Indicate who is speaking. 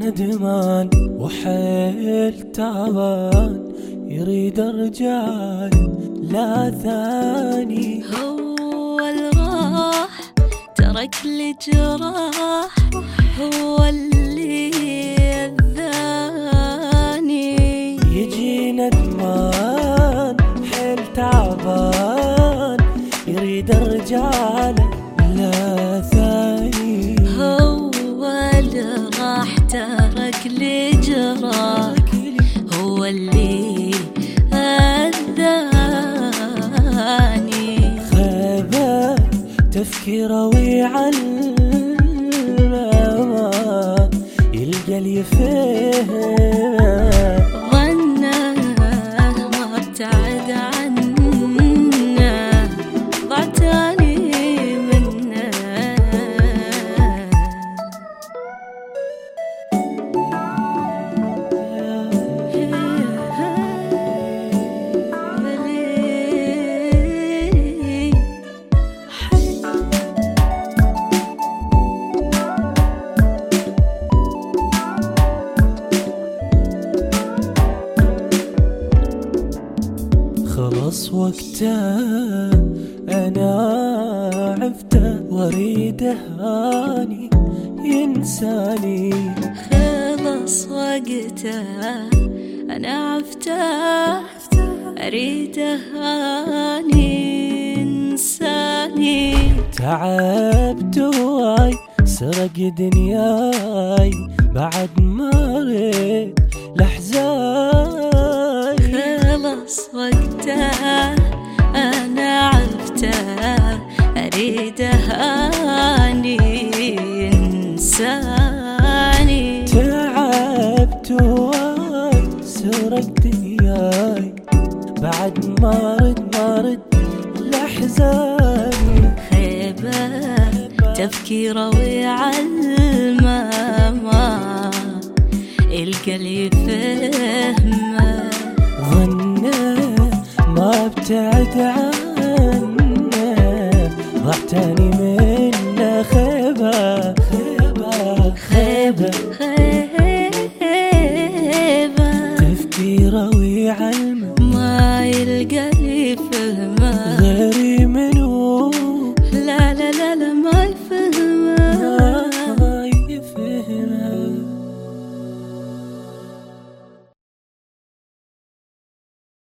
Speaker 1: ندمان وحيل تعبان، يريد رجال لا ثاني.
Speaker 2: هو الراح ترك لي جراح، هو اللي أذاني.
Speaker 1: يجي ندمان حيل تعبان، يريد رجال لا ثاني.
Speaker 2: هو اللي راح ترك لي جراح، هو اللي أذاني.
Speaker 1: خيبة تفكيره ويعلمه، يلقى اللي يفهم.
Speaker 2: ظنه ما ابتعد عنه، ضعتني منه.
Speaker 1: خلص وقته أنا عفته، واريده هاني ينساني.
Speaker 2: خلص وقته أنا عفته، أريده هاني إنساني.
Speaker 1: تعبت واي سرق دنياي، بعد ما ريت لحزاي.
Speaker 2: خلص وقته أنا عرفته، أريد هاني إنساني.
Speaker 1: تعبت واي سرق دنياي، بعد ما رد لحزاني.
Speaker 2: خيبة تفكيره ويعلمه، ما يلقى اللي يفهمه.
Speaker 1: ظنه ما ابتعد عنه، ضعتني منه. خيبة خيبة خيبة
Speaker 2: خيبة
Speaker 1: تفكيره ويعلمه.